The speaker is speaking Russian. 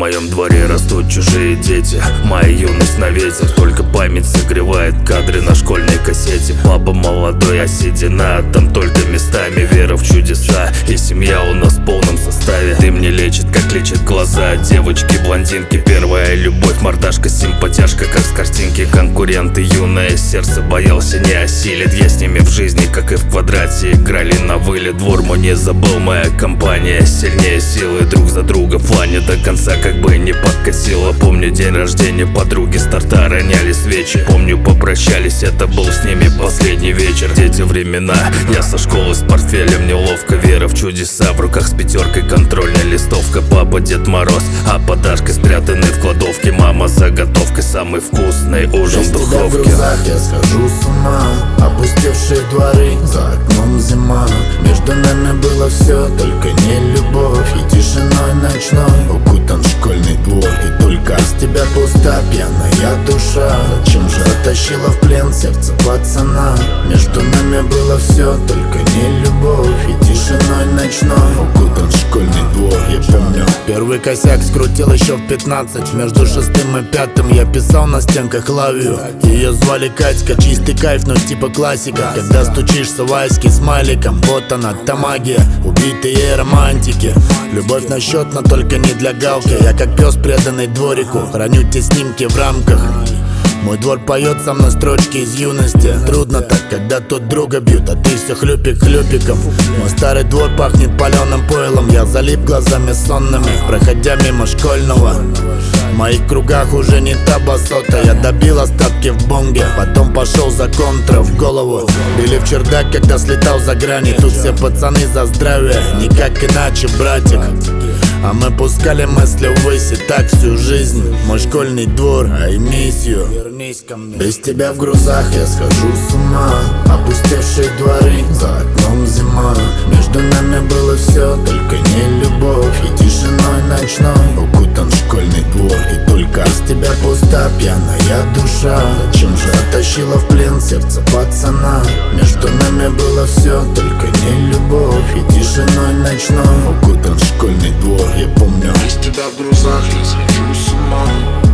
моем дворе растут чужие дети. Моя юность на ветер, только память согревает кадры на школьной кассете. Папа молодой, а седина, там только местами вера в чудеса. И семья у нас в полном составе. Ты мне лечит, как лечит глаза девочки, блондинки. Первая любовь, мордашка, симпатяшка, как с картинки. Конкуренты, юное сердце, боялся не осилит. Я с ними в жизни, как и в квадрате, играли на вылет. Двор мой не забыл, моя компания сильнее силы, друг за друга в плане до конца, как бы не подкосило. Помню день рождения подруги, с торта роняли свечи. Помню, попрощались, это был с ними последний вечер. Дети времена, я со школы с портфелем, неловко, вера в чудеса. В руках с пятеркой контрольная листовка. Папа Дед Мороз, а подарки спрятаны в кладовке. Мама заготовкой, самый вкусный ужин в духовке. В глазах я схожу с ума, опустевшие дворы, за окном зима. Между нами было все, только не любовь. И тишиной ночной укутан школьный двор. И только с тебя пуста пьяная душа. Зачем же оттащила в плен сердце пацана? Между нами было все, только не любовь. И тишиной ночной укутан школьный двор. Я помню, первый косяк скрутил еще в 15. Между 6-м и 5-м я писал на стенках лавию. Ее звали Катька, чистый кайф, но типа классика. Когда стучишься в айски смайликом, вот она, та магия, убитые романтики. Любовь на счет, но только не для галки. Я как пес, преданный дворику, храню те снимки в рамках. Мой двор поет со мной строчки из юности. Трудно так, когда тут друга бьют, а ты все хлюпик хлюпиком. Мой старый двор пахнет паленым пойлом. Я залип глазами сонными, проходя мимо школьного. В моих кругах уже не та басота. Я добил остатки в бонге, потом пошел за контра в голову. Били в чердак, когда слетал за грани. Тут все пацаны за здравие, никак иначе, братик. А мы пускали мысли ввысь, и так всю жизнь. Мой школьный двор, I miss you. Вернись ко мне. Без тебя в грузах я схожу с ума. Опустевшие дворы, за окном зима. Между нами было все, только не любовь. И тишиной ночной укутан школьный двор. И только с тебя пуста пьяная душа. Зачем же оттащила в плен сердце пацана? Между нами было все, только не любовь. И тишиной ночной укутан школьный двор. Я помню, без тебя в грузах я схожу с ума.